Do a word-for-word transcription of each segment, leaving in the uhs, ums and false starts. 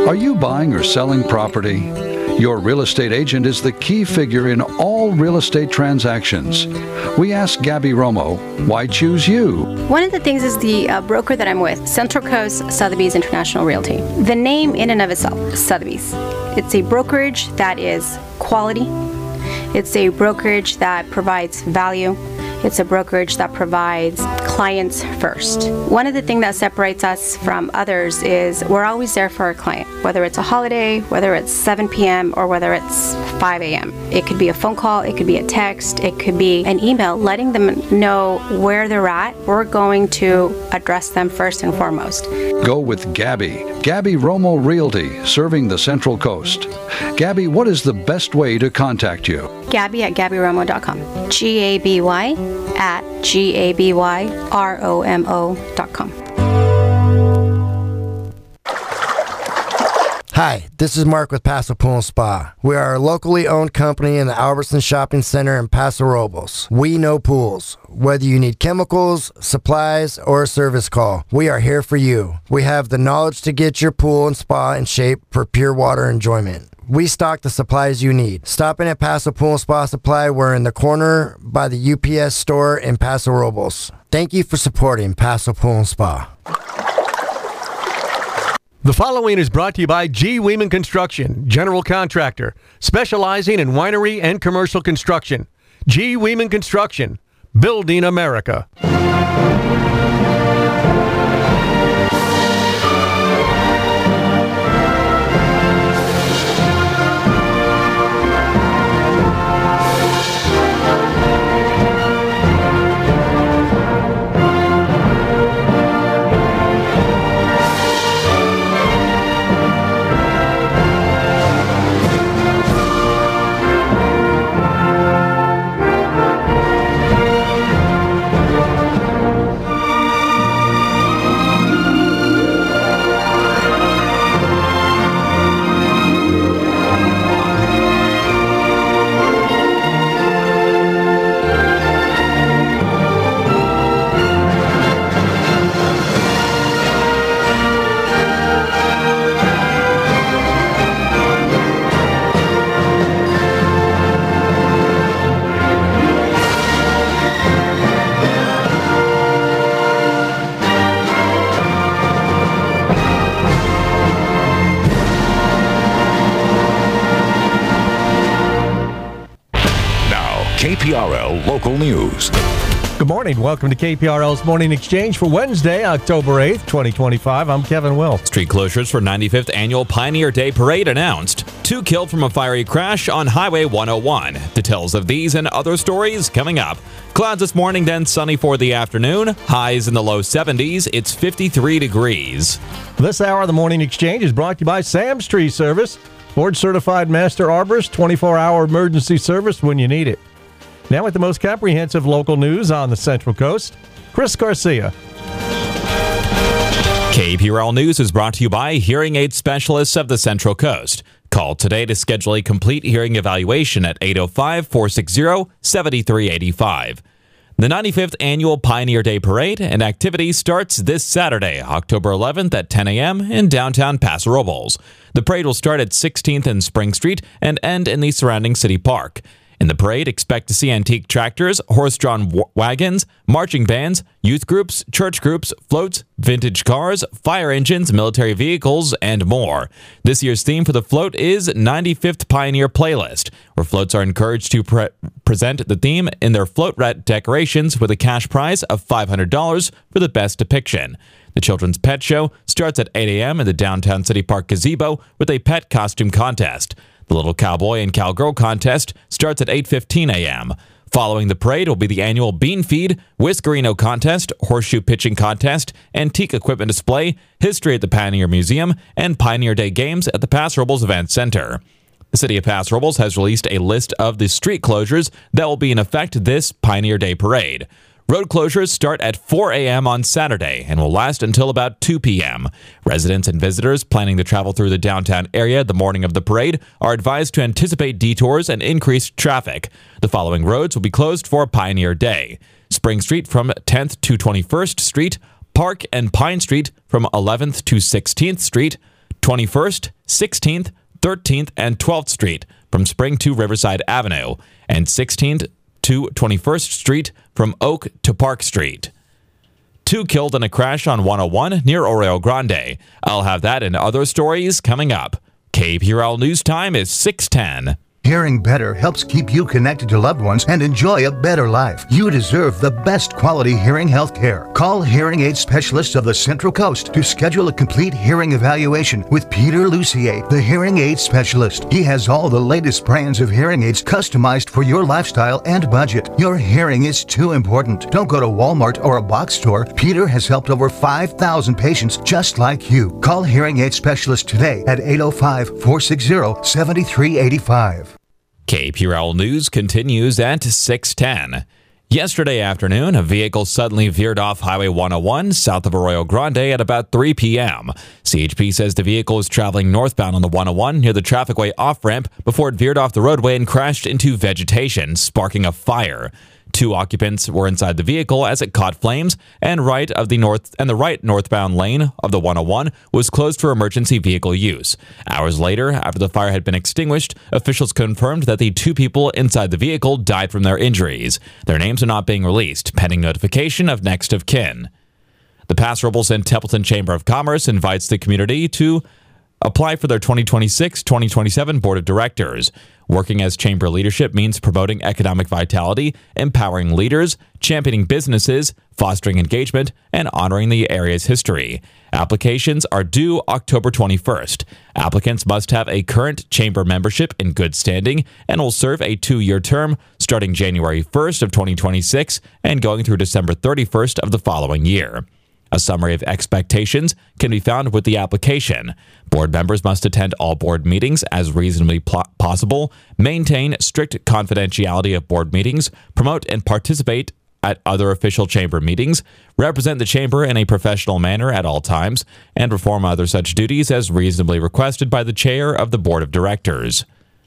Are you buying or selling property? Your real estate agent is the key figure in all real estate transactions. We asked Gabby Romo, why choose you? One of the things is the uh, broker that I'm with, Central Coast Sotheby's International Realty. The name in and of itself, Sotheby's. It's a brokerage that is quality. It's a brokerage that provides value. It's a brokerage that provides clients first. One of the things that separates us from others is we're always there for our client, whether it's a holiday, whether it's seven p.m. or whether it's five a.m. It could be a phone call, it could be a text, it could be an email, letting them know where they're at. We're going to address them first and foremost. Go with Gabby. Gabby Romo Realty, serving the Central Coast. Gabby, what is the best way to contact you? Gabby at Gabby Romo dot com. G A B Y at G A B Y R O M O dot com. Hi, this is Mark with Paso Pool and Spa. We are a locally owned company in the Albertson Shopping Center in Paso Robles. We know pools. Whether you need chemicals, supplies, or a service call, we are here for you. We have the knowledge to get your pool and spa in shape for pure water enjoyment. We stock the supplies you need. Stop in at Paso Pool and Spa Supply. We're in the corner by the U P S store in Paso Robles. Thank you for supporting Paso Pool and Spa. The following is brought to you by G. Weeman Construction, general contractor, specializing in winery and commercial construction. G. Weeman Construction, building America. K P R L Local News. Good morning. Welcome to K P R L's Morning Exchange for Wednesday, October eighth, twenty twenty-five. I'm Kevin Will. Street closures for ninety-fifth Annual Pioneer Day Parade announced. Two killed from a fiery crash on Highway one oh one. Details of these and other stories coming up. Clouds this morning, then sunny for the afternoon. Highs in the low seventies. It's fifty-three degrees. This hour of the Morning Exchange is brought to you by Sam's Tree Service. Board-certified master arborist, twenty-four hour emergency service when you need it. Now with the most comprehensive local news on the Central Coast, Chris Garcia. K P R L News is brought to you by Hearing Aid Specialists of the Central Coast. Call today to schedule a complete hearing evaluation at eight oh five, four six zero, seven three eight five. The ninety-fifth Annual Pioneer Day Parade and activity starts this Saturday, October eleventh at ten a.m. in downtown Paso Robles. The parade will start at sixteenth and Spring Street and end in the surrounding city park. In the parade, expect to see antique tractors, horse-drawn w- wagons, marching bands, youth groups, church groups, floats, vintage cars, fire engines, military vehicles, and more. This year's theme for the float is ninety-fifth Pioneer Playlist, where floats are encouraged to pre- present the theme in their float rat decorations with a cash prize of five hundred dollars for the best depiction. The Children's Pet Show starts at eight a.m. in the downtown City Park gazebo with a pet costume contest. The Little Cowboy and Cowgirl contest starts at eight fifteen a.m. Following the parade will be the annual Bean Feed, Whiskerino contest, Horseshoe Pitching contest, Antique Equipment Display, History at the Pioneer Museum, and Pioneer Day Games at the Paso Robles Event Center. The City of Paso Robles has released a list of the street closures that will be in effect this Pioneer Day Parade. Road closures start at four a.m. on Saturday and will last until about two p.m. Residents and visitors planning to travel through the downtown area the morning of the parade are advised to anticipate detours and increased traffic. The following roads will be closed for Pioneer Day: Spring Street from tenth to twenty-first Street, Park and Pine Street from eleventh to sixteenth Street, twenty-first, sixteenth, thirteenth, and twelfth Street from Spring to Riverside Avenue, and sixteenth to twenty-first Street from Oak to Park Street. Two killed in a crash on one oh one near Arroyo Grande. I'll have that and other stories coming up. K P R L News Time is six ten. Hearing better helps keep you connected to loved ones and enjoy a better life. You deserve the best quality hearing health care. Call Hearing Aid Specialists of the Central Coast to schedule a complete hearing evaluation with Peter Lucier, the Hearing Aid Specialist. He has all the latest brands of hearing aids customized for your lifestyle and budget. Your hearing is too important. Don't go to Walmart or a box store. Peter has helped over five thousand patients just like you. Call Hearing Aid Specialist today at eight oh five, four six zero, seven three eight five. K P R L News continues at six ten. Yesterday afternoon, a vehicle suddenly veered off Highway one oh one south of Arroyo Grande at about three p.m. C H P says the vehicle was traveling northbound on the one oh one near the trafficway off-ramp before it veered off the roadway and crashed into vegetation, sparking a fire. Two occupants were inside the vehicle as it caught flames, and right of the north and the right northbound lane of the one oh one was closed for emergency vehicle use. Hours later, after the fire had been extinguished, officials confirmed that the two people inside the vehicle died from their injuries. Their names are not being released, pending notification of next of kin. The Paso Robles and Templeton Chamber of Commerce invites the community to apply for their twenty twenty-six twenty twenty-seven Board of Directors. Working as chamber leadership means promoting economic vitality, empowering leaders, championing businesses, fostering engagement, and honoring the area's history. Applications are due October twenty-first. Applicants must have a current chamber membership in good standing and will serve a two-year term starting January first of twenty twenty-six and going through December thirty-first of the following year. A summary of expectations can be found with the application. Board members must attend all board meetings as reasonably pl- possible, maintain strict confidentiality of board meetings, promote and participate at other official chamber meetings, represent the chamber in a professional manner at all times, and perform other such duties as reasonably requested by the chair of the board of directors.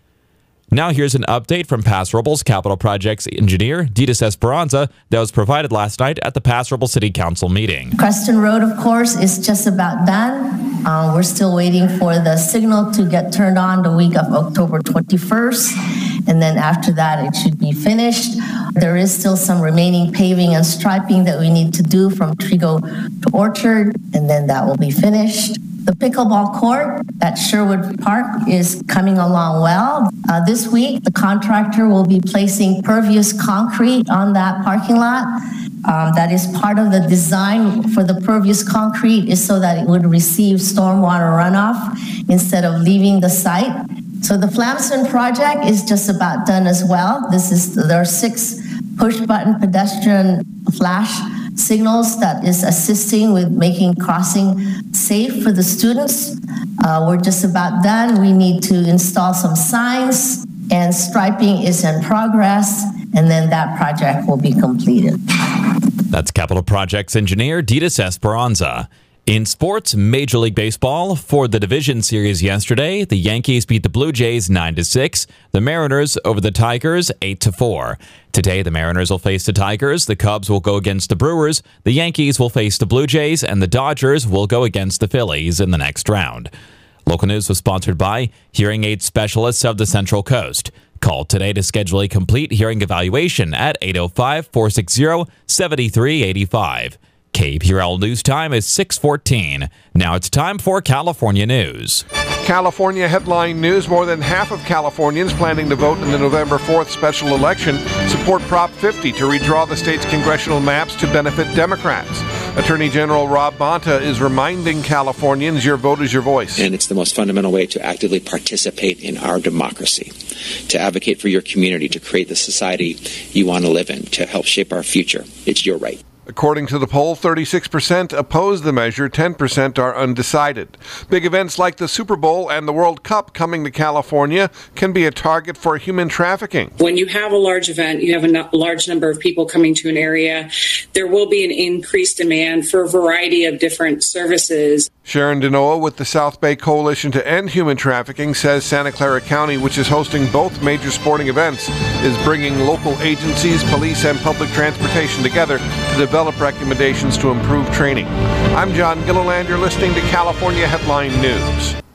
Now here's an update from Paso Robles Capital Projects engineer Ditas Esperanza that was provided last night at the Paso Robles City Council meeting. Creston Road, of course, is just about done. Uh, we're still waiting for the signal to get turned on the week of October twenty-first, and then after that it should be finished. There is still some remaining paving and striping that we need to do from Trigo to Orchard, and then that will be finished. The pickleball court at Sherwood Park is coming along well. Uh, this week, the contractor will be placing pervious concrete on that parking lot. Um, that is part of the design for the pervious concrete is so that it would receive stormwater runoff instead of leaving the site. So the Flamson project is just about done as well. This is, there are six push-button pedestrian flash signals that is assisting with making crossing safe for the students. Uh, we're just about done. We need to install some signs, and striping is in progress, and then that project will be completed. That's Capital Projects engineer Ditas Esperanza. In sports, Major League Baseball, for the Division Series yesterday, the Yankees beat the Blue Jays nine to six, the Mariners over the Tigers eight to four. Today, the Mariners will face the Tigers, the Cubs will go against the Brewers, the Yankees will face the Blue Jays, and the Dodgers will go against the Phillies in the next round. Local news was sponsored by Hearing Aid Specialists of the Central Coast. Call today to schedule a complete hearing evaluation at eight oh five, four six zero, seven three eight five. K P R L News Time is six fourteen. Now it's time for California News. California headline news. More than half of Californians planning to vote in the November fourth special election support Prop fifty to redraw the state's congressional maps to benefit Democrats. Attorney General Rob Bonta is reminding Californians your vote is your voice. And it's the most fundamental way to actively participate in our democracy, to advocate for your community, to create the society you want to live in, to help shape our future. It's your right. According to the poll, thirty-six percent oppose the measure, ten percent are undecided. Big events like the Super Bowl and the World Cup coming to California can be a target for human trafficking. When you have a large event, you have a no- large number of people coming to an area, there will be an increased demand for a variety of different services. Sharon Denoa with the South Bay Coalition to End Human Trafficking says Santa Clara County, which is hosting both major sporting events, is bringing local agencies, police, and public transportation together to develop recommendations to improve training. I'm John Gilliland. You're listening to California Headline News.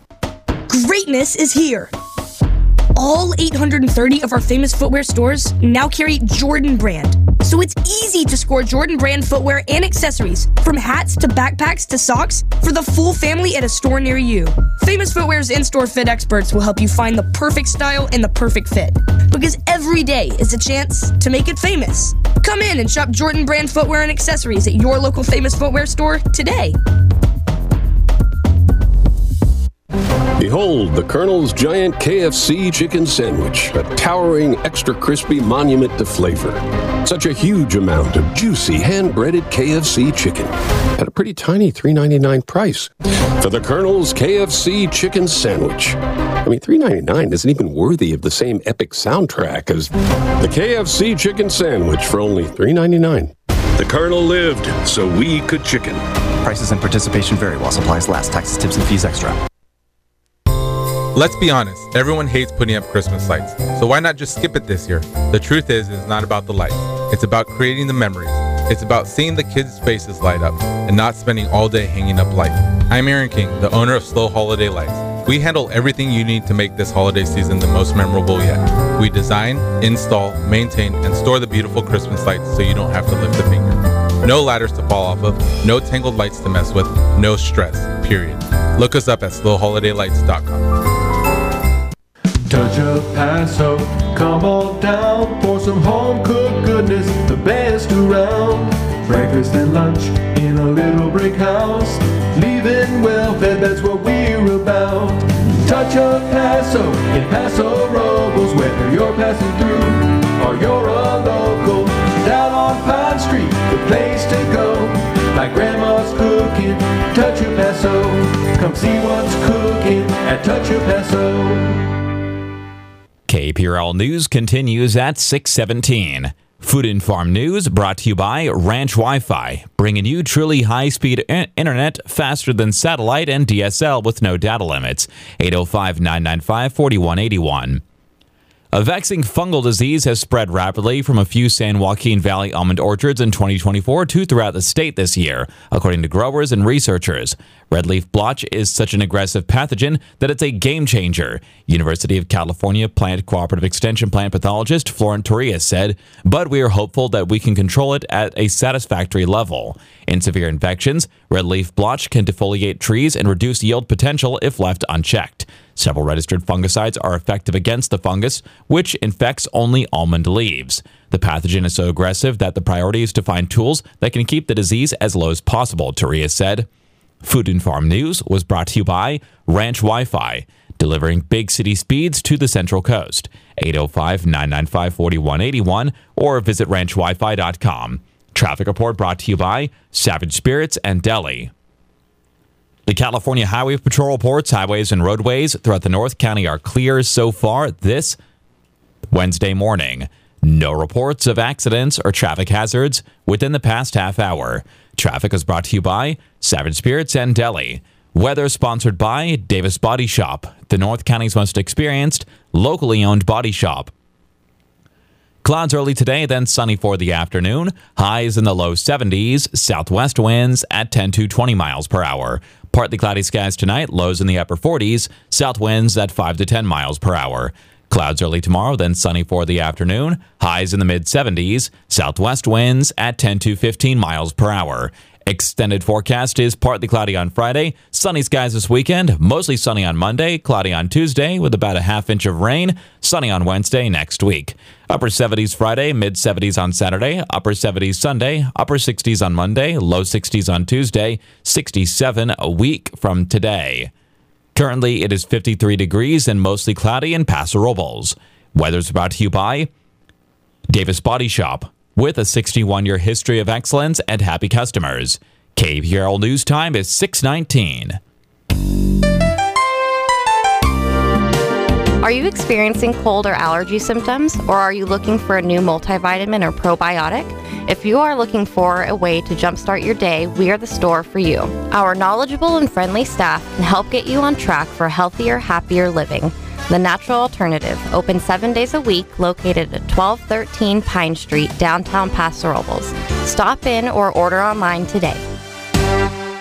Greatness is here. All eight hundred thirty of our famous footwear stores now carry Jordan brand. So it's easy to score Jordan brand footwear and accessories, from hats to backpacks to socks, for the full family at a store near you. Famous Footwear's in-store fit experts will help you find the perfect style and the perfect fit. Because every day is a chance to make it famous. Come in and shop Jordan brand footwear and accessories at your local Famous Footwear store today. Behold the Colonel's Giant K F C Chicken Sandwich, a towering, extra crispy monument to flavor. Such a huge amount of juicy, hand-breaded K F C chicken at a pretty tiny three ninety-nine price for the Colonel's K F C Chicken Sandwich. I mean, three ninety-nine isn't even worthy of the same epic soundtrack as the K F C Chicken Sandwich for only three ninety-nine. The Colonel lived so we could chicken. Prices and participation vary while supplies last. Taxes, tips, and fees extra. Let's be honest, everyone hates putting up Christmas lights, so why not just skip it this year? The truth is, it's not about the lights. It's about creating the memories. It's about seeing the kids' faces light up and not spending all day hanging up lights. I'm Aaron King, the owner of Slow Holiday Lights. We handle everything you need to make this holiday season the most memorable yet. We design, install, maintain, and store the beautiful Christmas lights so you don't have to lift a finger. No ladders to fall off of, no tangled lights to mess with, no stress, period. Look us up at slow holiday lights dot com. Touch of Paso, come on down for some home-cooked goodness, the best around. Breakfast and lunch in a little brick house, leaving well-fed, that's what we're about. Touch of Paso in Paso Robles, whether you're passing through or you're a local. Down on Pine Street, the place to go, like Grandma's cooking, Touch of Paso. Come see what's cooking at Touch of Paso. K P R L News continues at six seventeen. Food and Farm News brought to you by Ranch Wi-Fi, bringing you truly high-speed internet faster than satellite and D S L with no data limits. eight oh five, nine nine five, four one eight one. A vexing fungal disease has spread rapidly from a few San Joaquin Valley almond orchards in twenty twenty-four to throughout the state this year, according to growers and researchers. Red leaf blotch is such an aggressive pathogen that it's a game changer, University of California Plant Cooperative Extension plant pathologist Florent Torres said, but we are hopeful that we can control it at a satisfactory level. In severe infections, red leaf blotch can defoliate trees and reduce yield potential if left unchecked. Several registered fungicides are effective against the fungus, which infects only almond leaves. The pathogen is so aggressive that the priority is to find tools that can keep the disease as low as possible, Torres said. Food and Farm News was brought to you by Ranch Wi-Fi, delivering big city speeds to the Central Coast. eight oh five, nine nine five, four one eight one or visit ranch wi fi dot com. Traffic report brought to you by Savage Spirits and Deli. The California Highway Patrol reports highways and roadways throughout the North County are clear so far this Wednesday morning. No reports of accidents or traffic hazards within the past half hour. Traffic is brought to you by Savage Spirits and Deli. Weather sponsored by Davis Body Shop, the North County's most experienced, locally owned body shop. Clouds early today, then sunny for the afternoon. Highs in the low seventies. Southwest winds at ten to twenty miles per hour. Partly cloudy skies tonight. Lows in the upper forties. South winds at five to ten miles per hour. Clouds early tomorrow, then sunny for the afternoon. Highs in the mid seventies. Southwest winds at ten to fifteen miles per hour. Extended forecast is partly cloudy on Friday, sunny skies this weekend, mostly sunny on Monday, cloudy on Tuesday with about a half inch of rain, sunny on Wednesday next week. Upper seventies Friday, mid seventies on Saturday, upper seventies Sunday, upper sixties on Monday, low sixties on Tuesday, sixty-seven a week from today. Currently, it is fifty-three degrees and mostly cloudy in Paso Robles. Weather's brought to you by Davis Body Shop, with a sixty-one-year history of excellence and happy customers. K P R L News Time is six nineteen. Are you experiencing cold or allergy symptoms, or are you looking for a new multivitamin or probiotic? If you are looking for a way to jumpstart your day, we are the store for you. Our knowledgeable and friendly staff can help get you on track for healthier, happier living. The Natural Alternative, open seven days a week, located at twelve thirteen Pine Street, downtown Paso Robles. Stop in or order online today.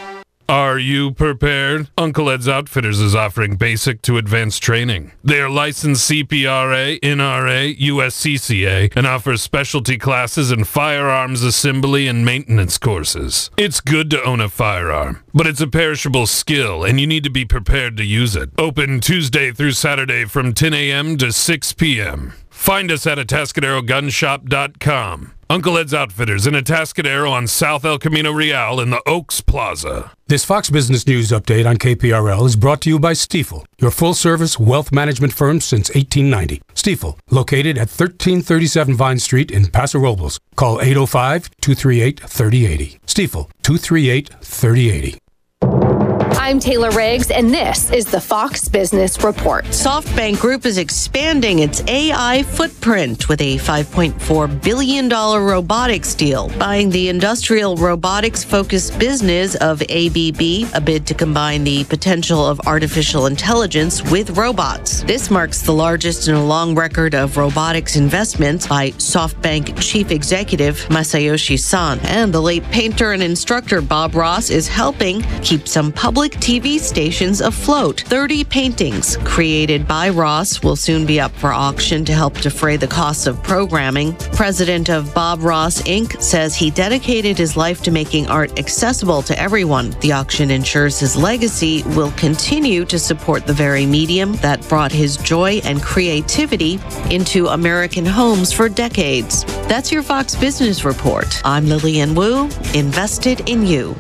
Are you prepared? Uncle Ed's Outfitters is offering basic to advanced training. They are licensed C P R A, N R A, U S C C A, and offer specialty classes in firearms assembly and maintenance courses. It's good to own a firearm, but it's a perishable skill, and you need to be prepared to use it. Open Tuesday through Saturday from ten a.m. to six p.m. Find us at atascadero gun shop dot com. Uncle Ed's Outfitters in Atascadero on South El Camino Real in the Oaks Plaza. This Fox Business News update on K P R L is brought to you by Stifel, your full-service wealth management firm since eighteen ninety. Stifel, located at thirteen thirty-seven Vine Street in Paso Robles. Call eight oh five, two three eight, three oh eight oh. Stifel, two three eight, three oh eight oh. I'm Taylor Riggs, and this is the Fox Business Report. SoftBank Group is expanding its A I footprint with a five point four billion dollars robotics deal, buying the industrial robotics-focused business of A B B, a bid to combine the potential of artificial intelligence with robots. This marks the largest in a long record of robotics investments by SoftBank Chief Executive Masayoshi Son. And the late painter and instructor Bob Ross is helping keep some public T V stations afloat. thirty paintings created by Ross will soon be up for auction to help defray the costs of programming. President of Bob Ross Incorporated says he dedicated his life to making art accessible to everyone. The auction ensures his legacy will continue to support the very medium that brought his joy and creativity into American homes for decades. That's your Fox Business Report. I'm Lillian Wu, invested in you.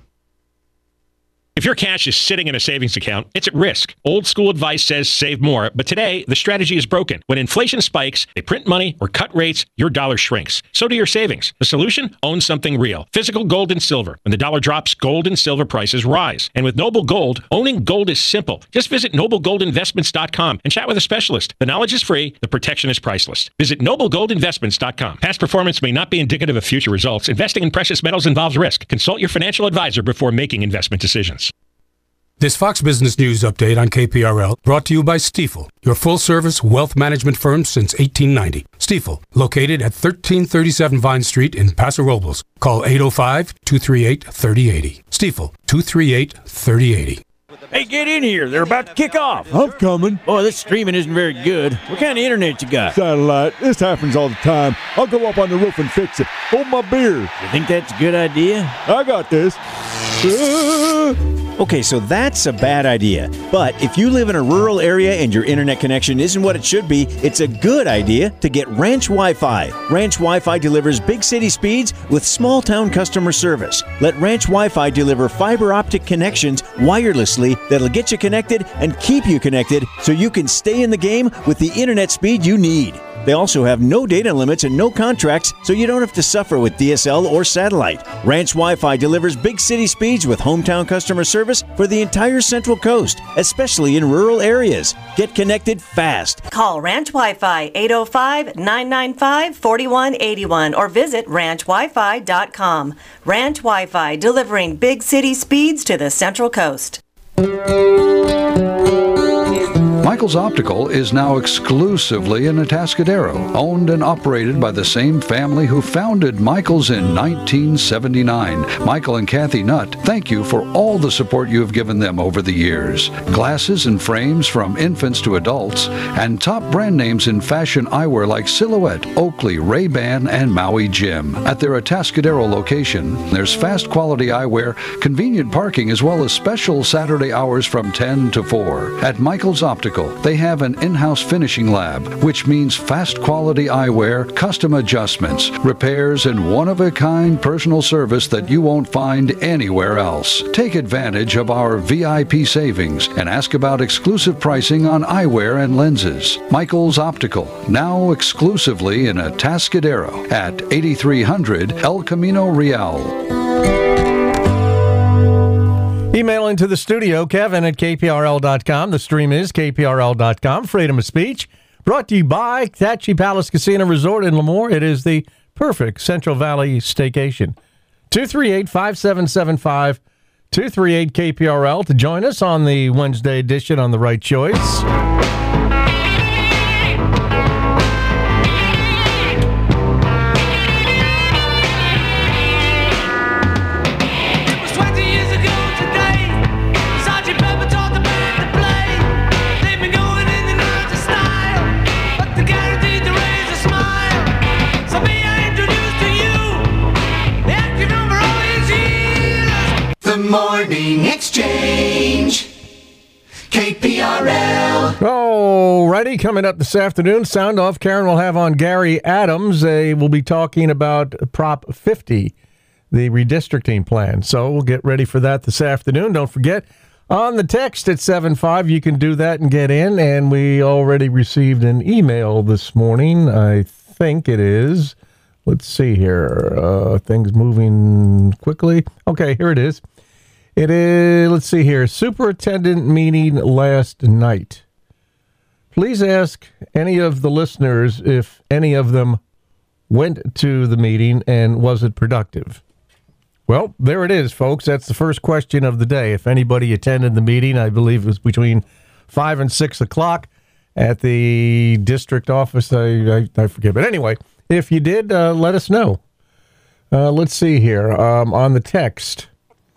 If your cash is sitting in a savings account, it's at risk. Old school advice says save more, but today the strategy is broken. When inflation spikes, they print money or cut rates, your dollar shrinks. So do your savings. The solution? Own something real. Physical gold and silver. When the dollar drops, gold and silver prices rise. And with Noble Gold, owning gold is simple. Just visit noble gold investments dot com and chat with a specialist. The knowledge is free. The protection is priceless. Visit noble gold investments dot com. Past performance may not be indicative of future results. Investing in precious metals involves risk. Consult your financial advisor before making investment decisions. This Fox Business News update on K P R L brought to you by Stifel, your full-service wealth management firm since eighteen ninety. Stifel, located at thirteen thirty-seven Vine Street in Paso Robles. Call eight oh five, two three eight, three oh eight oh. Stifel, two three eight, three oh eight oh. Hey, get in here. They're about to kick off. I'm coming. Boy, this streaming isn't very good. What kind of internet you got? Satellite. This happens all the time. I'll go up on the roof and fix it. Hold my beer. You think that's a good idea? I got this. Okay, so that's a bad idea. But if you live in a rural area and your internet connection isn't what it should be, it's a good idea to get Ranch Wi-Fi. Ranch Wi-Fi delivers big city speeds with small town customer service. Let Ranch Wi-Fi deliver fiber optic connections wirelessly that'll get you connected and keep you connected so you can stay in the game with the internet speed you need. They also have no data limits and no contracts, so you don't have to suffer with D S L or satellite. Ranch Wi-Fi delivers big city speeds with hometown customer service for the entire Central Coast, especially in rural areas. Get connected fast. Call Ranch Wi-Fi eight oh five, nine nine five, four one eight one or visit ranch wi fi dot com. Ranch Wi-Fi, delivering big city speeds to the Central Coast. Michael's Optical is now exclusively in Atascadero, owned and operated by the same family who founded Michael's in nineteen seventy-nine. Michael and Kathy Nutt, thank you for all the support you have given them over the years. Glasses and frames from infants to adults, and top brand names in fashion eyewear like Silhouette, Oakley, Ray-Ban, and Maui Jim. At their Atascadero location, there's fast quality eyewear, convenient parking, as well as special Saturday hours from ten to four. At Michael's Optical, they have an in-house finishing lab, which means fast quality eyewear, custom adjustments, repairs, and one-of-a-kind personal service that you won't find anywhere else. Take advantage of our V I P savings and ask about exclusive pricing on eyewear and lenses. Michael's Optical, now exclusively in Atascadero at eighty-three hundred El Camino Real. Email into the studio, Kevin at K P R L dot com. The stream is K P R L dot com. Freedom of speech. Brought to you by Tachi Palace Casino Resort in Lemoore. It is the perfect Central Valley staycation. two three eight, five seven seven five, two three eight K P R L to join us on the Wednesday edition on The Right Choice. Oh, righty. Coming up this afternoon, Sound Off. Karen will have on Gary Adams. They will be talking about Prop fifty, the redistricting plan. So we'll get ready for that this afternoon. Don't forget, on the text at seven five, you can do that and get in. And we already received an email this morning. I think it is. Let's see here. Uh, things moving quickly. Okay, here it is. It is, let's see here. Superintendent meeting last night. Please ask any of the listeners if any of them went to the meeting and was it productive? Well, there it is, folks. That's the first question of the day. If anybody attended the meeting, I believe it was between five and six o'clock at the district office. I, I, I forget. But anyway, if you did, uh, let us know. Uh, let's see here. Um, on the text,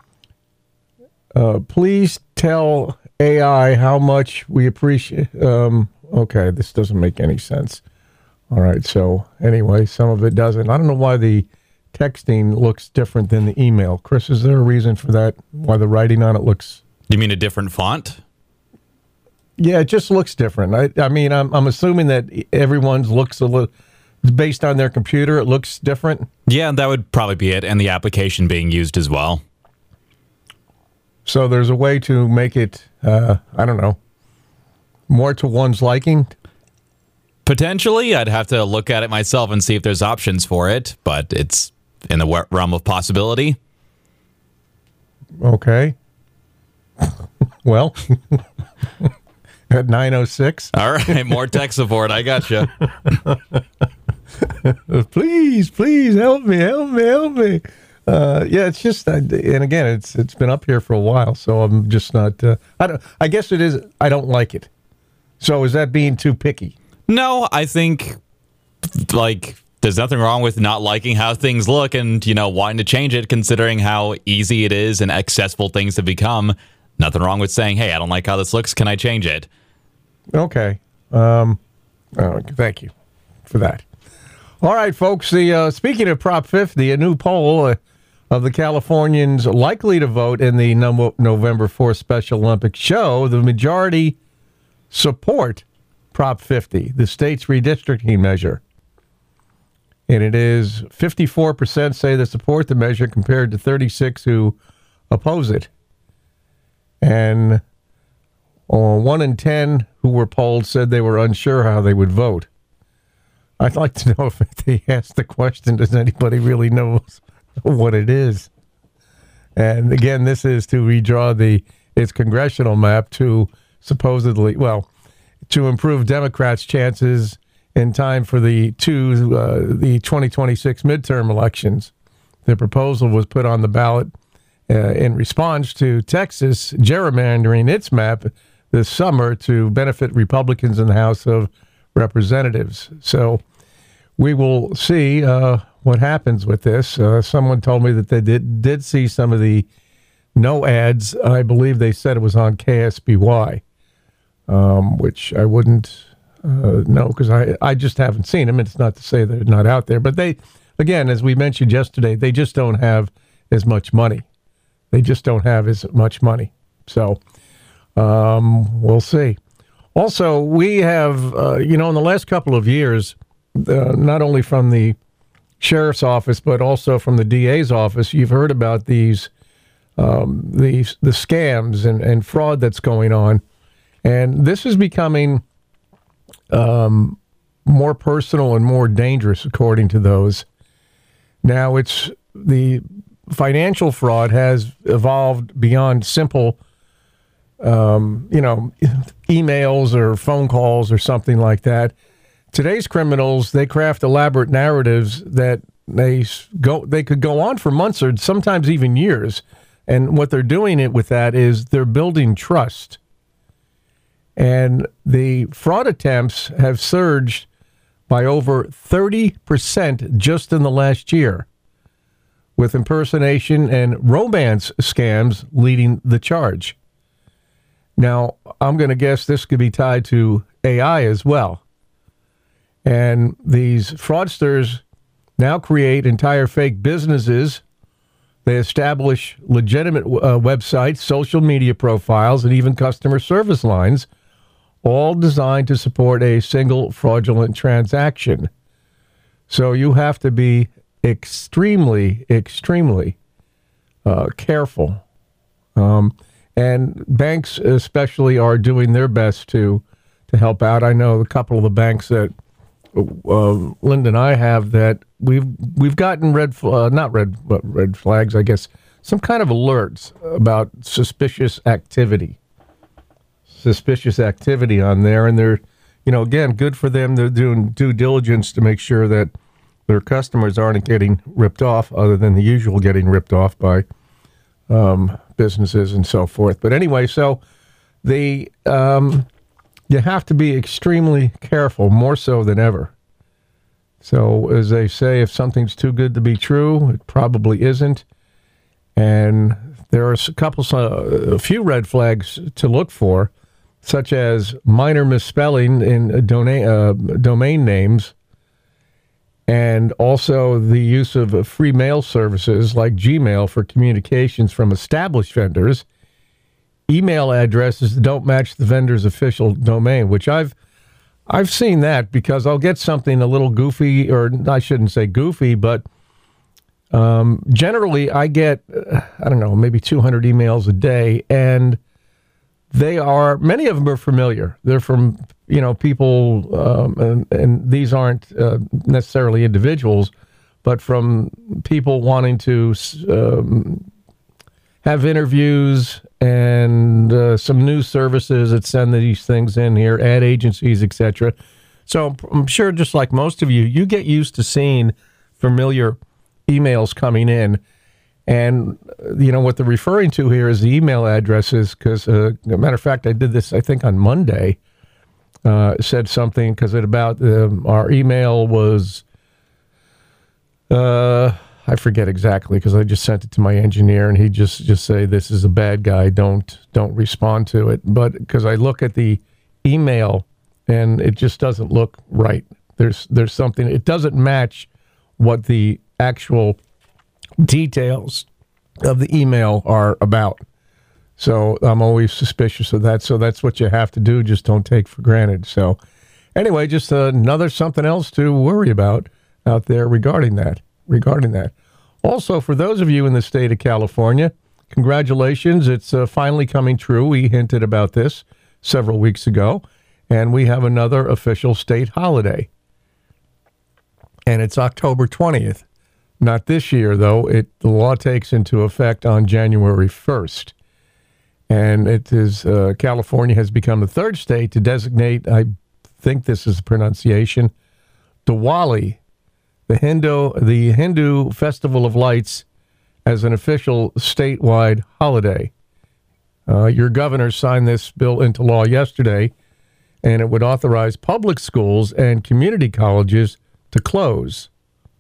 uh, please tell A I how much we appreciate. Um, okay, this doesn't make any sense. All right, so anyway, some of it doesn't. I don't know why the texting looks different than the email. Chris, is there a reason for that? Why the writing on it looks... You mean a different font? Yeah, it just looks different. I, I mean, I'm, I'm assuming that everyone's looks a little... Based on their computer, it looks different? Yeah, that would probably be it, and the application being used as well. So there's a way to make it, uh, I don't know, more to one's liking? Potentially. I'd have to look at it myself and see if there's options for it, but it's in the realm of possibility. Okay. Well, at nine oh six. All right, more tech support. I got you. Please, please help me, help me, help me. Uh, yeah, it's just, and again, it's it's been up here for a while, so I'm just not. Uh, I don't. I guess it is. I don't like it. So is that being too picky? No, I think like there's nothing wrong with not liking how things look and you know wanting to change it, considering how easy it is and accessible things have become. Nothing wrong with saying, "Hey, I don't like how this looks. Can I change it?" Okay. Um, oh, thank you for that. All right, folks. The uh, speaking of Prop fifty, a new poll uh, of the Californians likely to vote in the no- November fourth Special Olympics show the majority support Prop fifty, the state's redistricting measure. And it is fifty-four percent say they support the measure compared to thirty-six who oppose it. And uh, one in ten who were polled said they were unsure how they would vote. I'd like to know if they asked the question, does anybody really know what it is? And again, this is to redraw the its congressional map to supposedly, well, to improve Democrats' chances in time for the two uh, the twenty twenty-six midterm elections. The proposal was put on the ballot uh, in response to Texas gerrymandering its map this summer to benefit Republicans in the House of Representatives. So we will see uh, what happens with this. Uh, someone told me that they did did see some of the no ads. I believe they said it was on K S B Y, um, which I wouldn't uh, know because I, I just haven't seen them. It's not to say they're not out there. But they, again, as we mentioned yesterday, they just don't have as much money. They just don't have as much money. So um, we'll see. Also, we have, uh, you know, in the last couple of years, uh, not only from the sheriff's office, but also from the D A's office, you've heard about these, um, these the scams and, and fraud that's going on. And this is becoming um, more personal and more dangerous, according to those. Now, it's the financial fraud has evolved beyond simple Um, you know, emails or phone calls or something like that. Today's criminals, they craft elaborate narratives that they go, they could go on for months or sometimes even years. And what they're doing it with that is they're building trust. And the fraud attempts have surged by over thirty percent just in the last year, with impersonation and romance scams leading the charge. Now, I'm going to guess this could be tied to A I as well. And these fraudsters now create entire fake businesses. They establish legitimate uh, websites, social media profiles, and even customer service lines, all designed to support a single fraudulent transaction. So you have to be extremely, extremely uh, careful. Um, and banks especially are doing their best to to help out. I know a couple of the banks that uh, Linda and I have that we've we've gotten red, uh, not red, but red flags, I guess, some kind of alerts about suspicious activity. Suspicious activity on there, and they're, you know, again, good for them. They're doing due diligence to make sure that their customers aren't getting ripped off, other than the usual getting ripped off by um, businesses and so forth. But anyway, so the um, you have to be extremely careful, more so than ever. So, as they say, if something's too good to be true, it probably isn't. And there are a couple, uh, a few red flags to look for, such as minor misspelling in domain, uh, domain names, and also the use of free mail services like Gmail for communications from established vendors, email addresses that don't match the vendor's official domain, which I've I've seen that because I'll get something a little goofy, or I shouldn't say goofy, but um, generally I get, uh, I don't know, maybe two hundred emails a day, and they are, many of them are familiar. They're from, you know, people, um, and, and these aren't uh, necessarily individuals, but from people wanting to um, have interviews and uh, some news services that send these things in here, ad agencies, et cetera. So I'm sure, just like most of you, you get used to seeing familiar emails coming in. And, you know, what they're referring to here is the email addresses, because, uh, as a matter of fact, I did this, I think, on Monday, uh, said something, because it about um, our email was, uh, I forget exactly, because I just sent it to my engineer, and he just, just say, this is a bad guy, don't, don't respond to it. But because I look at the email, and it just doesn't look right. There's, there's something, it doesn't match what the actual details of the email are about. So I'm always suspicious of that. So that's what you have to do. Just don't take for granted. So anyway, just another something else to worry about out there regarding that, regarding that. Also, for those of you in the state of California, congratulations. It's uh, finally coming true. We hinted about this several weeks ago, and we have another official state holiday. And it's October twentieth. Not this year, though. It the law takes into effect on January first. And it is uh, California has become the third state to designate, I think this is the pronunciation, Diwali, the Hindu, the Hindu Festival of Lights, as an official statewide holiday. Uh, your governor signed this bill into law yesterday, and it would authorize public schools and community colleges to close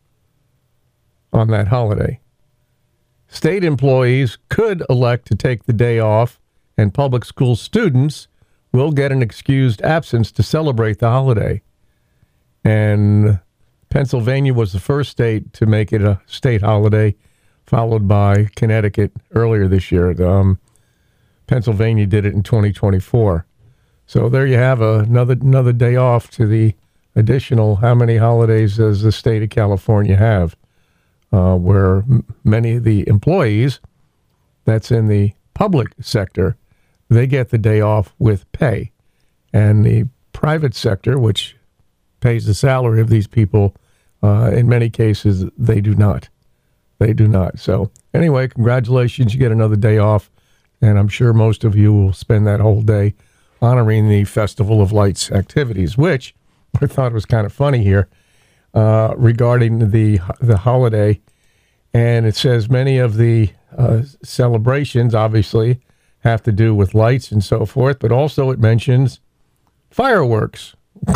on that holiday. State employees could elect to take the day off, and public school students will get an excused absence to celebrate the holiday. And Pennsylvania was the first state to make it a state holiday, followed by Connecticut earlier this year. Um, Pennsylvania did it in twenty twenty-four. So there you have a, another another day off to the additional, how many holidays does the state of California have? Uh, where m- many of the employees that's in the public sector, they get the day off with pay. And the private sector, which pays the salary of these people, uh, in many cases, they do not. They do not. So anyway, congratulations. You get another day off. And I'm sure most of you will spend that whole day honoring the Festival of Lights activities, which I thought was kind of funny here. Uh, regarding the the holiday, and it says many of the uh, celebrations obviously have to do with lights and so forth, but also it mentions fireworks.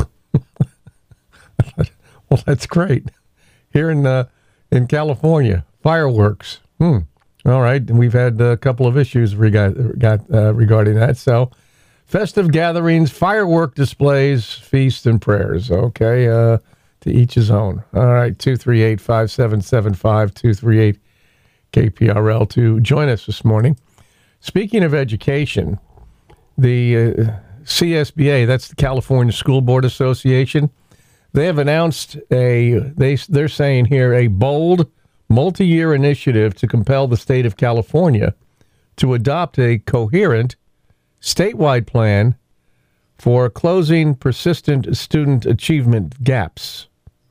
Well, that's great. Here in uh, in California, fireworks. Hmm. All right, and we've had a couple of issues rega- got, uh, regarding that. So, festive gatherings, firework displays, feasts, and prayers. Okay. Uh, To each his own. All right, two three eight, five seven seven five, two three eight K P R L to join us this morning. Speaking of education, the uh, C S B A, that's the California School Board Association, they have announced a, they, they're saying here, a bold multi-year initiative to compel the state of California to adopt a coherent statewide plan for closing persistent student achievement gaps.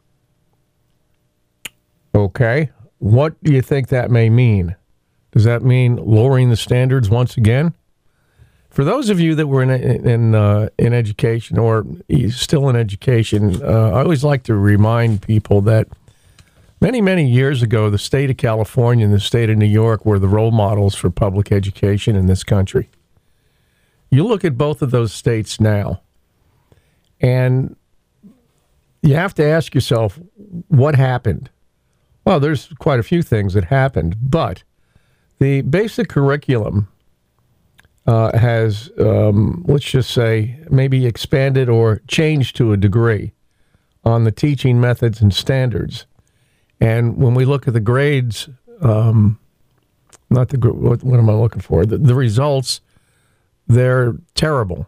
Okay. What do you think that may mean? Does that mean lowering the standards once again? For those of you that were in in uh, in education or still in education, uh, I always like to remind people that many, many years ago, the state of California and the state of New York were the role models for public education in this country. You look at both of those states now, and you have to ask yourself, what happened? Well, there's quite a few things that happened, but the basic curriculum uh, has, um, let's just say, maybe expanded or changed to a degree on the teaching methods and standards. And when we look at the grades, um, not the what, what am I looking for? The, the results, they're terrible.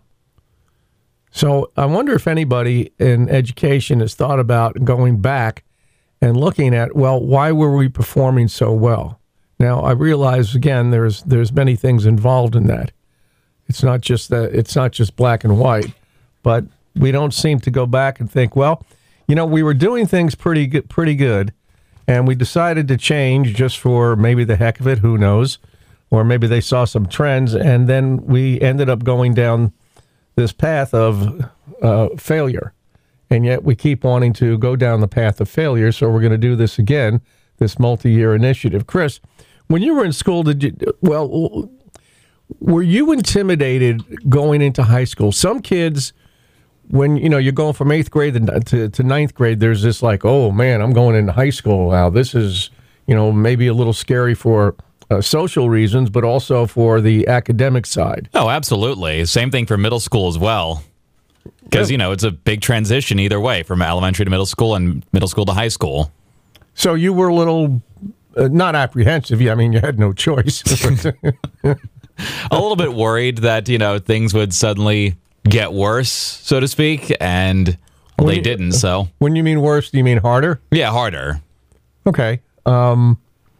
So I wonder if anybody in education has thought about going back and looking at, well, why were we performing so well? Now, I realize, again, there's there's many things involved in that. It's not just that, it's not just black and white, but we don't seem to go back and think, well, you know, we were doing things pretty good, pretty good, and we decided to change just for maybe the heck of it, who knows, or maybe they saw some trends, and then we ended up going down this path of uh, failure. And yet we keep wanting to go down the path of failure, so we're going to do this again, this multi-year initiative. Chris, when you were in school, did you, well, were you intimidated going into high school? Some kids, when, you know, you're going from eighth grade to, to ninth grade, there's this like, oh, man, I'm going into high school now. This is, you know, maybe a little scary for uh, social reasons, but also for the academic side. Oh, absolutely. Same thing for middle school as well. Because, you know, it's a big transition either way, from elementary to middle school and middle school to high school. So you were a little, uh, not apprehensive. I mean, you had no choice. A little bit worried that, you know, things would suddenly get worse, so to speak, and well, they you, didn't, so. When you mean worse, do you mean harder? Yeah, harder. Okay. Um,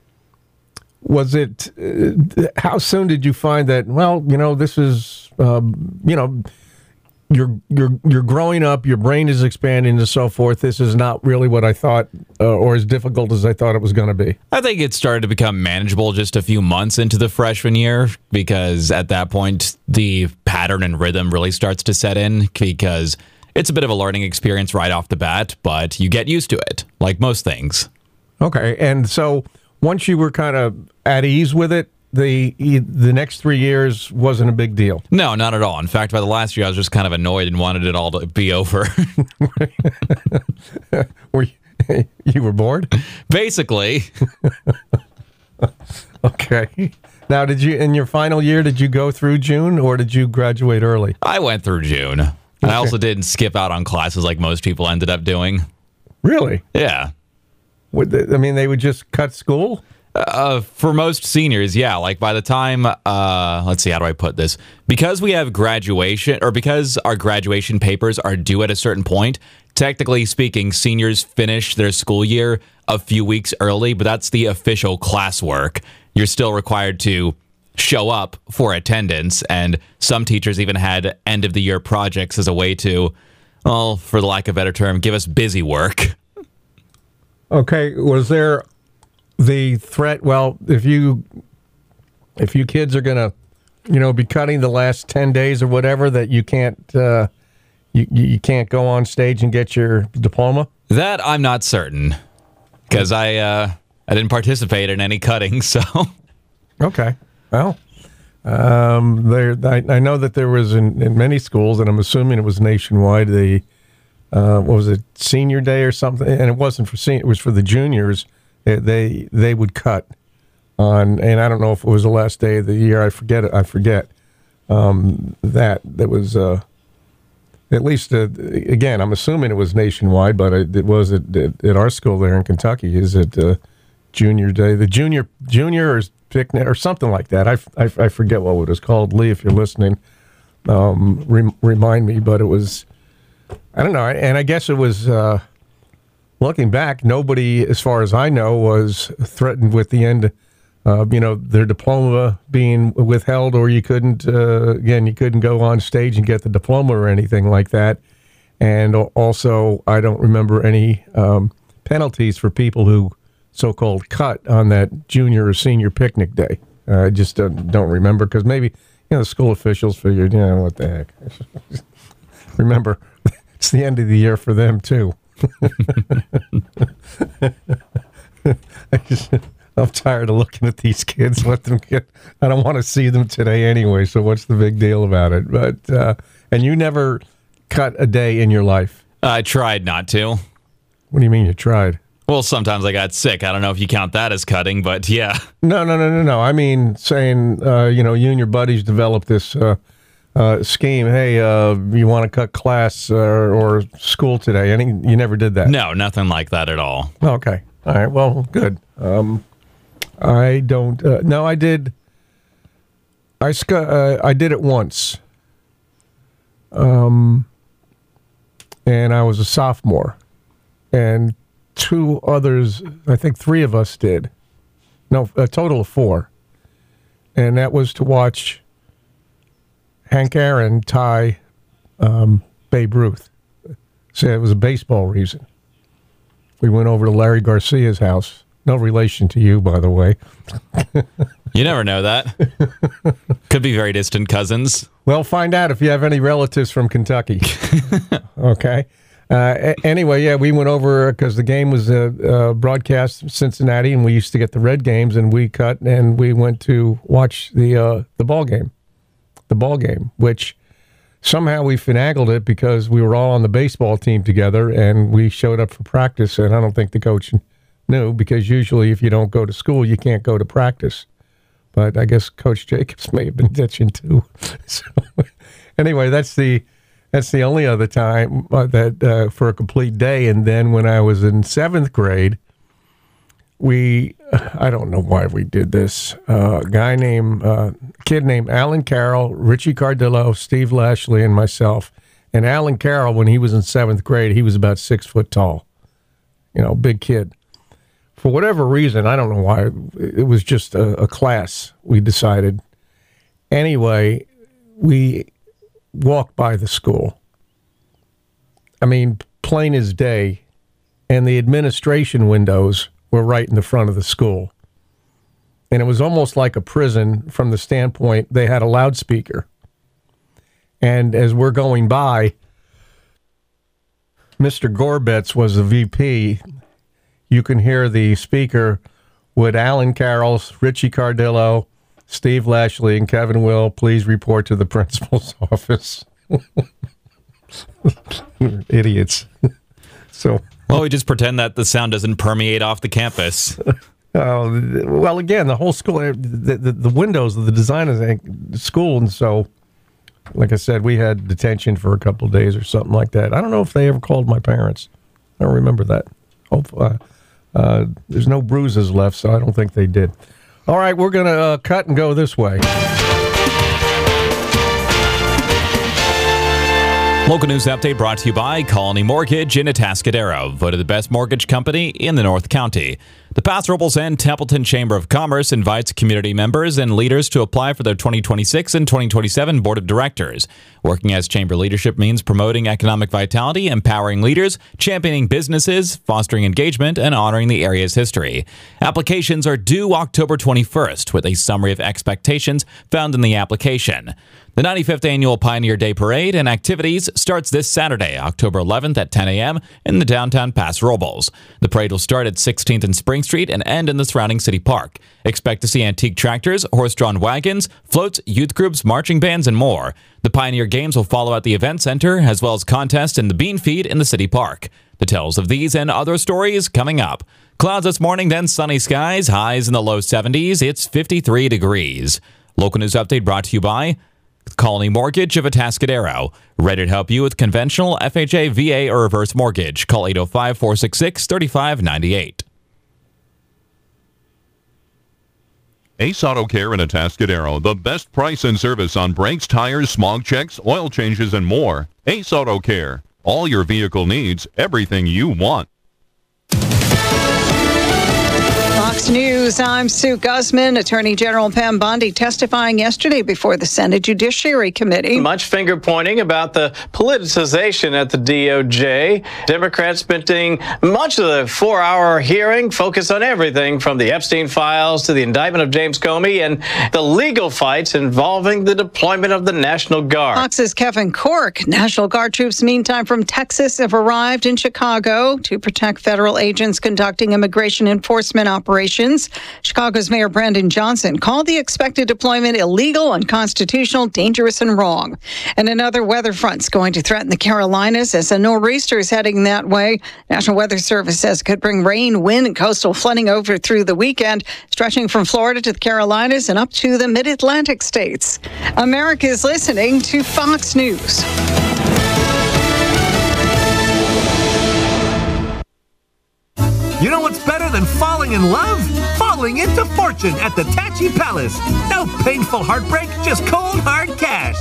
was it, uh, how soon did you find that, well, you know, this is, um, you know, You're you're you're growing up. Your brain is expanding and so forth. This is not really what I thought, uh, or as difficult as I thought it was going to be. I think it started to become manageable just a few months into the freshman year, because at that point the pattern and rhythm really starts to set in. Because it's a bit of a learning experience right off the bat, but you get used to it, like most things. Okay, and so once you were kind of at ease with it, the the next three years wasn't a big deal. No, not at all. In fact, by the last year, I was just kind of annoyed and wanted it all to be over. were you, you were bored? Basically. Okay. Now, did you, in your final year, did you go through June, or did you graduate early? I went through June. Okay. I also didn't skip out on classes like most people ended up doing. Really? Yeah. Would they, I mean, they would just cut school? Uh, for most seniors, yeah. Like by the time, uh, let's see, how do I put this? Because we have graduation, or because our graduation papers are due at a certain point, technically speaking, seniors finish their school year a few weeks early, but that's the official classwork. You're still required to show up for attendance, and some teachers even had end of the year projects as a way to, well, for the lack of a better term, give us busy work. Okay, was there the threat, well, if you if you kids are going to, you know, be cutting the last ten days or whatever, that you can't uh, you, you can't go on stage and get your diploma? That I'm not certain, because I uh, I didn't participate in any cutting, so. Okay. Well, um, there I, I know that there was in, in many schools, and I'm assuming it was nationwide, the, uh, what was it, senior day or something? And it wasn't for senior, it was for the juniors. They they would cut on, and I don't know if it was the last day of the year. I forget it. I forget um, that. That was uh, at least, uh, again, I'm assuming it was nationwide, but it, it was at, at our school there in Kentucky. Is it uh, junior day? The junior junior or picnic or something like that. I, I, I forget what it was called. Lee, if you're listening, um, re- remind me, but it was, I don't know. And I guess it was, uh, looking back, nobody, as far as I know, was threatened with the end, uh, you know, their diploma being withheld, or you couldn't, uh, again, you couldn't go on stage and get the diploma or anything like that. And also, I don't remember any um, penalties for people who so-called cut on that junior or senior picnic day. Uh, I just don't, don't remember, because maybe, you know, the school officials figured, you know, what the heck. Remember, it's the end of the year for them, too. I just, I'm tired of looking at these kids. Let them get. I don't want to see them today anyway. So what's the big deal about it? But uh, and you never cut a day in your life? I tried not to. What do you mean you tried? Well, sometimes I got sick. I don't know if you count that as cutting, but yeah. No, no, no, no, no. I mean, saying, uh, you know, you and your buddies developed this uh, uh, scheme. Hey, uh, you want to cut class uh, or school today? Any? You never did that? No, nothing like that at all. Okay. All right. Well, good. Um, I don't. Uh, no, I did. I sc- uh, I did it once. Um, and I was a sophomore, and two others, I think three of us did. No, a total of four. And that was to watch Hank Aaron tie um, Babe Ruth. So it was a baseball reason. We went over to Larry Garcia's house. No relation to you, by the way. You never know that. Could be very distant cousins. Well, find out if you have any relatives from Kentucky. Okay. Uh, anyway, yeah, we went over because the game was uh, uh, broadcast in Cincinnati, and we used to get the Red games, and we cut and we went to watch the uh, the ball game, the ball game, which somehow we finagled it because we were all on the baseball team together, and we showed up for practice, and I don't think the coach knew, because usually if you don't go to school, you can't go to practice. But I guess Coach Jacobs may have been ditching too. So anyway, that's the. That's the only other time uh, that uh, for a complete day. And then when I was in seventh grade, we, I don't know why we did this. Uh, a guy named, uh, kid named Alan Carroll, Richie Cardillo, Steve Lashley, and myself. And Alan Carroll, when he was in seventh grade, he was about six foot tall. You know, big kid. For whatever reason, I don't know why, it was just a, a class, we decided. Anyway, we walked by the school. I mean, plain as day. And the administration windows were right in the front of the school. And it was almost like a prison from the standpoint they had a loudspeaker. And as we're going by, Mister Gorbetz was the V P. You can hear the speaker with Alan Carroll, Richie Cardillo, Steve Lashley, and Kevin Will, please report to the principal's office. Idiots. So, well, we just pretend that the sound doesn't permeate off the campus. Uh, well, again, the whole school, the, the, the windows of the design of the school, and so, like I said, we had detention for a couple of days or something like that. I don't know if they ever called my parents. I don't remember that. Hope, uh, uh, there's no bruises left, so I don't think they did. All right, we're going to uh, cut and go this way. Local news update brought to you by Colony Mortgage in Atascadero, voted the best mortgage company in the North County. The Paso Robles and Templeton Chamber of Commerce invites community members and leaders to apply for their twenty twenty-six and twenty twenty-seven Board of Directors. Working as chamber leadership means promoting economic vitality, empowering leaders, championing businesses, fostering engagement, and honoring the area's history. Applications are due October twenty-first, with a summary of expectations found in the application. The ninety-fifth Annual Pioneer Day Parade and activities starts this Saturday, October eleventh at ten a.m. in the downtown Paso Robles. The parade will start at sixteenth and Spring Street and end in the surrounding city park. Expect to see antique tractors, horse-drawn wagons, floats, youth groups, marching bands, and more. The Pioneer Games will follow at the event center, as well as contests in the Bean Feed in the city park. Details of these and other stories coming up. Clouds this morning, then sunny skies, highs in the low seventies. It's fifty-three degrees. Local news update brought to you by Colony Mortgage of Atascadero. Ready to help you with conventional, F H A, V A, or reverse mortgage. Call eight oh five, four six six, three five nine eight. Ace Auto Care in Atascadero, the best price and service on brakes, tires, smog checks, oil changes, and more. Ace Auto Care. All your vehicle needs, everything you want. Fox News, I'm Sue Guzman. Attorney General Pam Bondi testifying yesterday before the Senate Judiciary Committee. Much finger pointing about the politicization at the D O J. Democrats spending much of the four-hour hearing focused on everything from the Epstein files to the indictment of James Comey and the legal fights involving the deployment of the National Guard. Fox's Kevin Cork. National Guard troops, meantime, from Texas have arrived in Chicago to protect federal agents conducting immigration enforcement operations. Chicago's Mayor Brandon Johnson called the expected deployment illegal, unconstitutional, dangerous, and wrong. And another weather front's going to threaten the Carolinas as a nor'easter is heading that way. National Weather Service says it could bring rain, wind, and coastal flooding over through the weekend, stretching from Florida to the Carolinas and up to the mid-Atlantic states. America is listening to Fox News. You know what's better than falling in love? Falling into fortune at the Tachi Palace. No painful heartbreak, just cold, hard cash.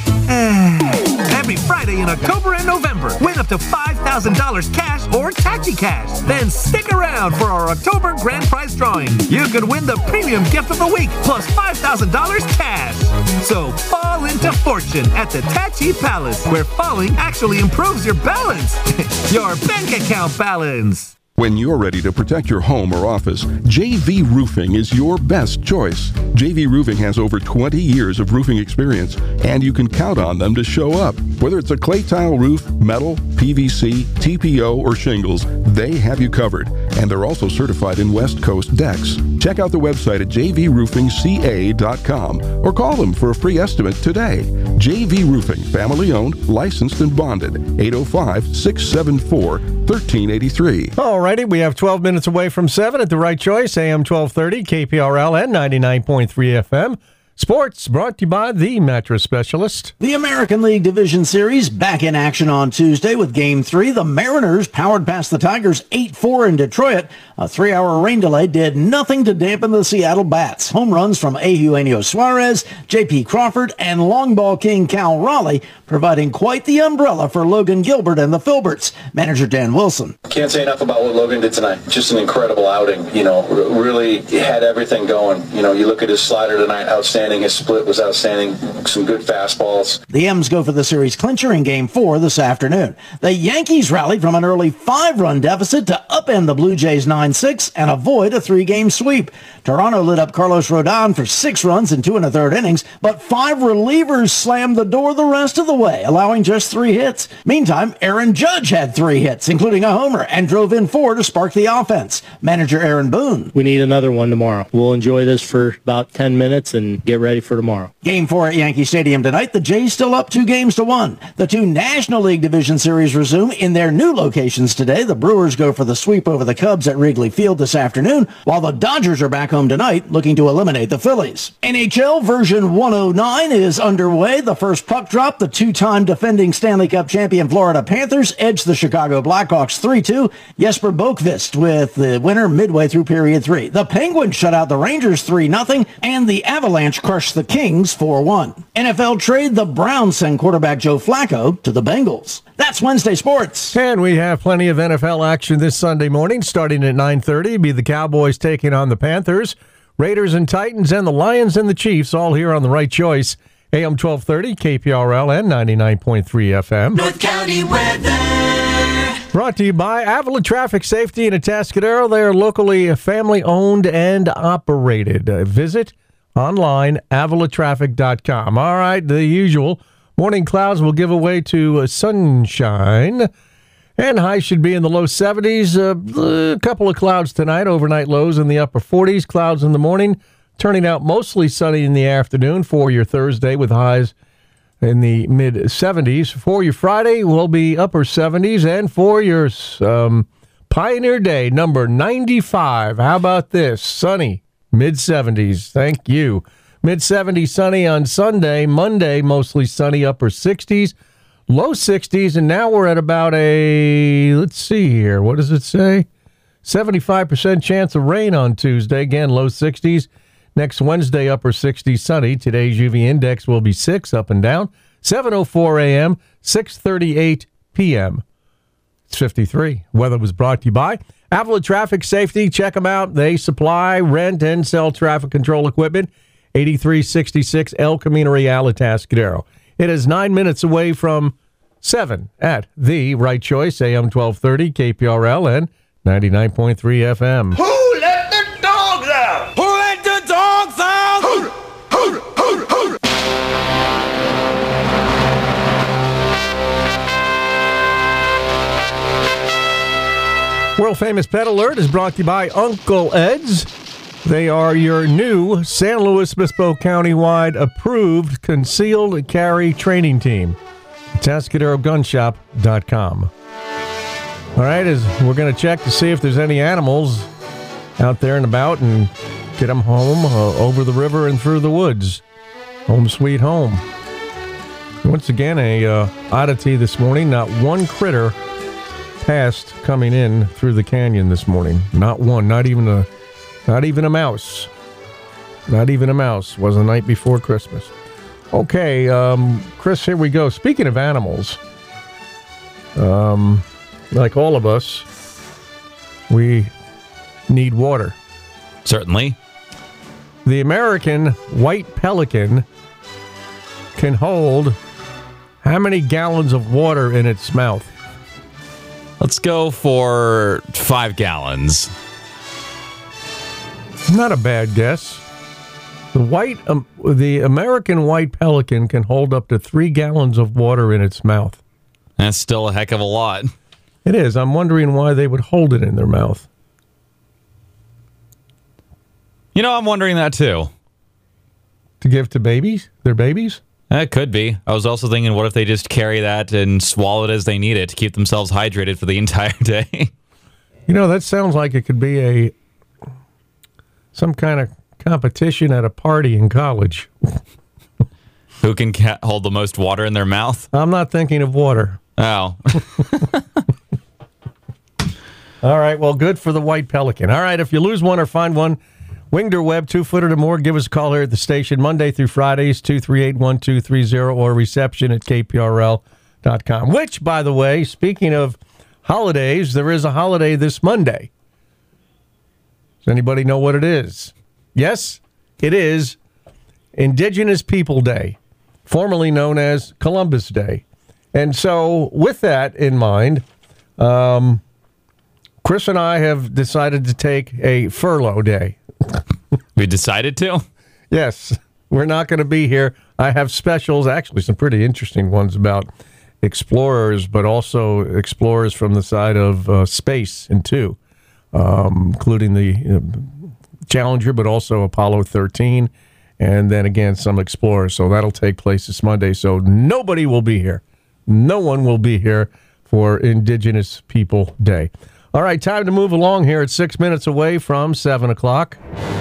Every Friday in October and November, win up to five thousand dollars cash or Tachi Cash. Then stick around for our October grand prize drawing. You could win the premium gift of the week plus five thousand dollars cash. So fall into fortune at the Tachi Palace, where falling actually improves your balance. Your bank account balance. When you're ready to protect your home or office, J V Roofing is your best choice. J V Roofing has over twenty years of roofing experience, and you can count on them to show up. Whether it's a clay tile roof, metal, P V C, T P O, or shingles, they have you covered. And they're also certified in West Coast decks. Check out the website at j v roofing c a dot com or call them for a free estimate today. J V Roofing, family owned, licensed, and bonded. eight oh five, six seven four, one three eight three. All righty, we have twelve minutes away from seven at the right choice, A M twelve thirty, K P R L and ninety-nine point three F M. Sports brought to you by The Mattress Specialist. The American League Division Series back in action on Tuesday with Game three. The Mariners powered past the Tigers eight four in Detroit. A three-hour rain delay did nothing to dampen the Seattle Bats. Home runs from Eugenio Suarez, J P Crawford, and long ball king Cal Raleigh providing quite the umbrella for Logan Gilbert and the Filberts. Manager Dan Wilson. Can't say enough about what Logan did tonight. Just an incredible outing. You know, really had everything going. You know, you look at his slider tonight, outstanding. His split was outstanding. Some good fastballs. The M's go for the series clincher in Game four this afternoon. The Yankees rallied from an early five-run deficit to upend the Blue Jays nine six and avoid a three-game sweep. Toronto lit up Carlos Rodon for six runs in two and a third innings, but five relievers slammed the door the rest of the way, allowing just three hits. Meantime, Aaron Judge had three hits, including a homer, and drove in four to spark the offense. Manager Aaron Boone. We need another one tomorrow. We'll enjoy this for about ten minutes and get ready for tomorrow. Game four at Yankee Stadium tonight. The Jays still up two games to one. The two National League Division Series resume in their new locations today. The Brewers go for the sweep over the Cubs at Wrigley Field this afternoon, while the Dodgers are back home tonight looking to eliminate the Phillies. N H L version one oh nine is underway. The first puck drop, the two-time defending Stanley Cup champion Florida Panthers edged the Chicago Blackhawks three two. Jesper Boqvist with the winner midway through period three. The Penguins shut out the Rangers three nothing, and the Avalanche crushed the Kings four one. N F L trade, the Browns send quarterback Joe Flacco to the Bengals. That's Wednesday Sports. And we have plenty of N F L action this Sunday morning, starting at nine thirty. Be the Cowboys taking on the Panthers, Raiders and Titans, and the Lions and the Chiefs, all here on the right choice. A M twelve thirty, K P R L and ninety-nine point three F M. North County weather. Brought to you by Avila Traffic Safety in Atascadero. They are locally family-owned and operated. Uh, visit online, avila traffic dot com. All right, the usual. Morning clouds will give way to uh, sunshine. And highs should be in the low seventies. Uh, a couple of clouds tonight. Overnight lows in the upper forties. Clouds in the morning. Turning out mostly sunny in the afternoon for your Thursday with highs in the mid seventies. For your Friday will be upper seventies. And for your um, Pioneer Day, number ninety-five. How about this? Sunny. mid seventies. Thank you. mid seventies sunny on Sunday. Monday, mostly sunny, upper sixties. Low sixties, and now we're at about a, let's see here, what does it say? seventy-five percent chance of rain on Tuesday. Again, low sixties. Next Wednesday, upper sixties, sunny. Today's U V index will be six, up and down. seven oh four a.m., six thirty-eight p.m. It's fifty-three. Weather was brought to you by Avila Traffic Safety. Check them out. They supply, rent, and sell traffic control equipment. eighty-three sixty-six El Camino Real, Atascadero. It is nine minutes away from seven at the right choice, A M twelve thirty, K P R L, and ninety-nine point three F M. Who let the dogs out? Who let the dogs out? Who, who, who, who. World Famous Pet Alert is brought to you by Uncle Ed's. They are your new San Luis Obispo County-wide approved concealed carry training team. Atascadero Gun Shop dot com. All right, as we're going to check to see if there's any animals out there and about and get them home uh, over the river and through the woods. Home sweet home. Once again, a uh, oddity this morning. Not one critter passed coming in through the canyon this morning. Not one. Not even a, not even a mouse. Not even a mouse. Was the night before Christmas. Okay, um, Chris, here we go. Speaking of animals, um, like all of us, we need water. Certainly. The American white pelican can hold how many gallons of water in its mouth? Let's go for five gallons. Not a bad guess. The white, um, the American white pelican can hold up to three gallons of water in its mouth. That's still a heck of a lot. It is. I'm wondering why they would hold it in their mouth. You know, I'm wondering that too. To give to babies? Their babies? That could be. I was also thinking, what if they just carry that and swallow it as they need it to keep themselves hydrated for the entire day? You know, that sounds like it could be a some kind of competition at a party in college. Who can ca- hold the most water in their mouth? I'm not thinking of water. Oh. All right, well, good for the white pelican. All right, if you lose one or find one, winged or web, two-footed or more, give us a call here at the station Monday through Fridays, two three eight, one two three zero, or reception at K P R L dot com. Which, by the way, speaking of holidays, there is a holiday this Monday. Does anybody know what it is? Yes, it is Indigenous People Day, formerly known as Columbus Day. And so with that in mind, um, Chris and I have decided to take a furlough day. We decided to? Yes. We're not going to be here. I have specials, actually some pretty interesting ones about explorers, but also explorers from the side of uh, space and two, um, including the uh, Challenger, but also Apollo thirteen, and then again some explorers. So that'll take place this Monday. So nobody will be here. No one will be here for Indigenous People Day. All right, time to move along here. It's six minutes away from seven o'clock.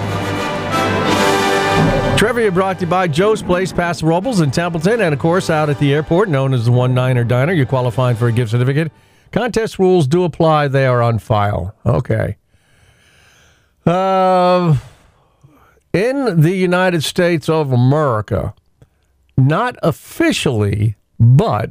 Trivia brought to you by Joe's Place, Paso Robles in Templeton, and of course out at the airport, known as the One Niner Diner. You're qualifying for a gift certificate. Contest rules do apply. They are on file. Okay. Uh, in the United States of America, not officially, but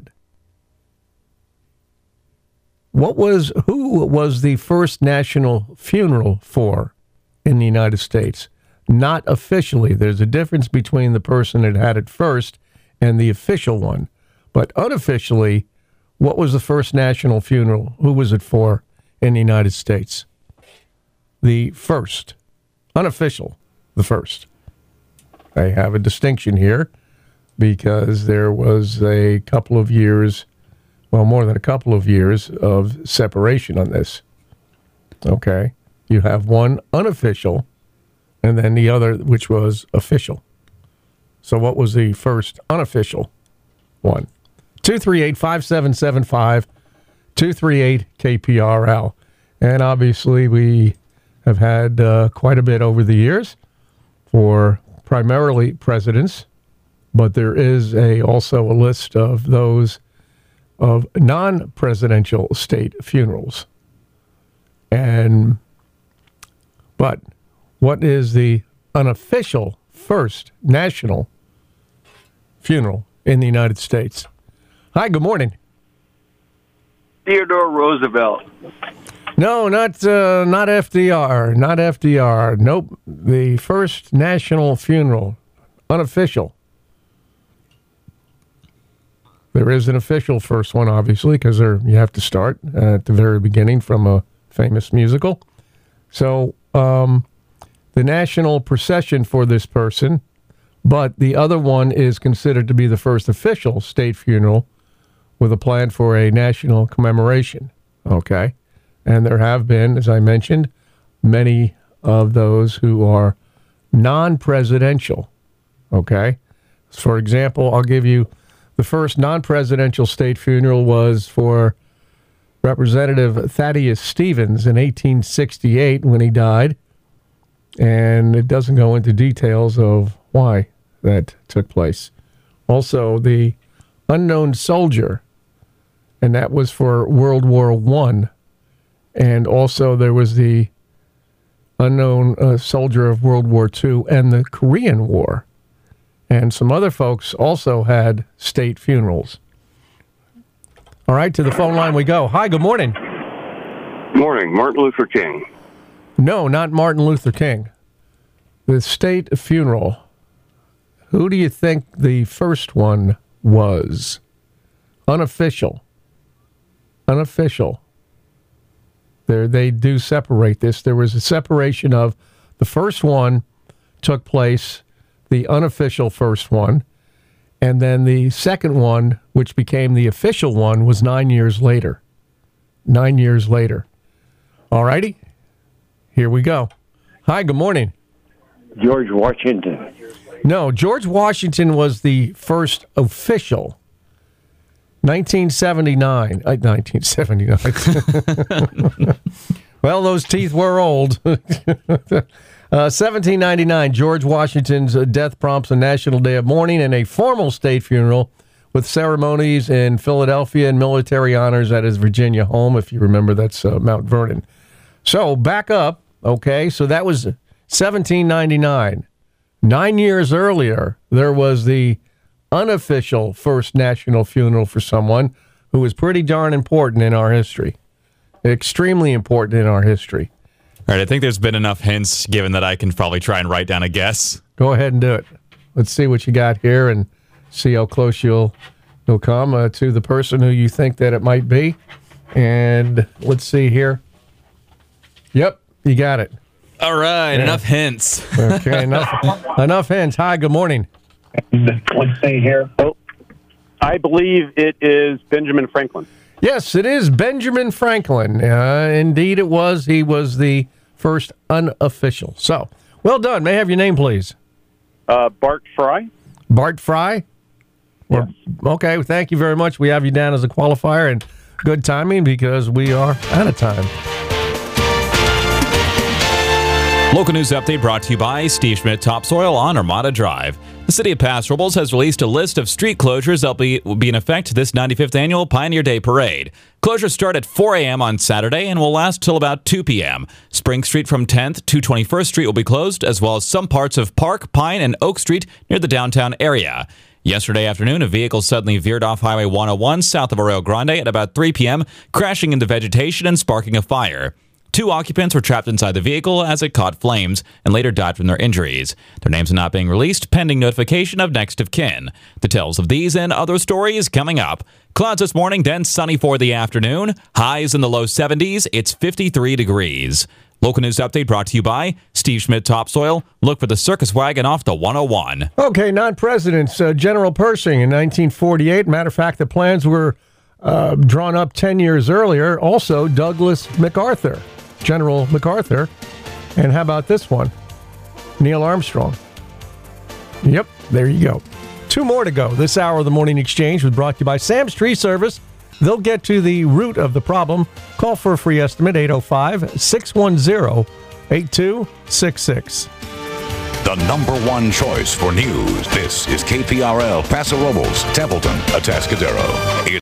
what was who was the first national funeral for in the United States? Not officially. There's a difference between the person that had it first and the official one. But unofficially, what was the first national funeral? Who was it for in the United States? The first. Unofficial, the first. I have a distinction here because there was a couple of years, well, more than a couple of years of separation on this. Okay. You have one unofficial and then the other, which was official. So what was the first unofficial one? two three eight, five seven seven five, two three eight K P R L. And obviously we have had uh, quite a bit over the years for primarily presidents, but there is a also a list of those of non-presidential state funerals. And but what is the unofficial first national funeral in the United States. Hi, good morning. Theodore Roosevelt. No, not uh, not F D R. Not F D R. Nope. The first national funeral. Unofficial. There is an official first one, obviously, because you have to start at the very beginning from a famous musical. So um, the national procession for this person, but the other one is considered to be the first official state funeral with a plan for a national commemoration. Okay? And there have been, as I mentioned, many of those who are non-presidential. Okay? For example, I'll give you the first non-presidential state funeral was for Representative Thaddeus Stevens in eighteen sixty-eight when he died. And it doesn't go into details of why that took place. Also, the unknown soldier, and that was for World War One. And also there was the unknown uh, soldier of World War Two and the Korean War. And some other folks also had state funerals. All right, to the phone line we go. Hi, good morning. Morning, Martin Luther King. No, not Martin Luther King. The state funeral. Who do you think the first one was? Unofficial. Unofficial. There, they do separate this. There was a separation of the first one took place, the unofficial first one, and then the second one, which became the official one, was nine years later. Nine years later. All righty. Here we go. Hi, good morning. George Washington. No, George Washington was the first official. nineteen seventy-nine. Uh, nineteen seventy-nine. Well, those teeth were old. uh, seventeen ninety-nine, George Washington's death prompts a national day of mourning and a formal state funeral with ceremonies in Philadelphia and military honors at his Virginia home. If you remember, that's uh, Mount Vernon. So back up, okay? So that was seventeen ninety-nine. Nine years earlier, there was the unofficial first national funeral for someone who was pretty darn important in our history. Extremely important in our history. All right, I think there's been enough hints given that I can probably try and write down a guess. Go ahead and do it. Let's see what you got here and see how close you'll, you'll come uh, to the person who you think that it might be. And let's see here. Yep, you got it. All right, yeah. Enough hints. Okay, enough, enough hints. Hi, good morning. Let's see here. Oh, I believe it is Benjamin Franklin. Yes, it is Benjamin Franklin. Uh, indeed, it was. He was the first unofficial. So, well done. May I have your name, please? Uh, Bart Fry. Bart Fry? Yes. Well, okay, well, thank you very much. We have you down as a qualifier, and good timing because we are out of time. Local news update brought to you by Steve Schmidt Topsoil on Armada Drive. The city of Paso Robles has released a list of street closures that will be, will be in effect this ninety-fifth annual Pioneer Day Parade. Closures start at four a.m. on Saturday and will last till about two p.m. Spring Street from tenth to twenty-first Street will be closed, as well as some parts of Park, Pine, and Oak Street near the downtown area. Yesterday afternoon, a vehicle suddenly veered off Highway one oh one south of Arroyo Grande at about three p.m., crashing into vegetation and sparking a fire. Two occupants were trapped inside the vehicle as it caught flames and later died from their injuries. Their names are not being released, pending notification of next of kin. Details of these and other stories coming up. Clouds this morning, then sunny for the afternoon. Highs in the low seventies. It's fifty-three degrees. Local news update brought to you by Steve Schmidt Topsoil. Look for the circus wagon off the one oh one. Okay, non-presidents. Uh, General Pershing in nineteen forty-eight. Matter of fact, the plans were uh, drawn up ten years earlier. Also, Douglas MacArthur. General MacArthur. And how about this one? Neil Armstrong. Yep, there you go. Two more to go. This hour of the Morning Exchange was brought to you by Sam's Tree Service. They'll get to the root of the problem. Call for a free estimate, eight oh five, six one zero, eight two six six. The number one choice for news. This is K P R L, Paso Robles, Templeton, Atascadero.